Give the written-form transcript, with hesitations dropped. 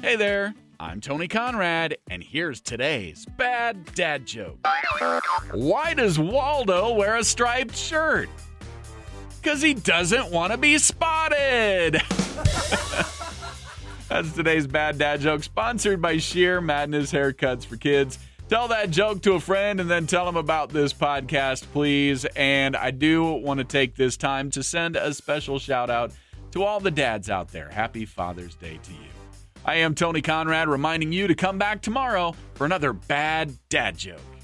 Hey there, I'm Tony Conrad, and here's today's bad dad joke. Why does Waldo wear a striped shirt? Because he doesn't want to be spotted. That's today's bad dad joke, sponsored by Sheer Madness Haircuts for Kids. Tell that joke to a friend and then tell them about this podcast, please. And I do want to take this time to send a special shout out to all the dads out there. Happy Father's Day to you. I am Tony Conrad, reminding you to come back tomorrow for another bad dad joke.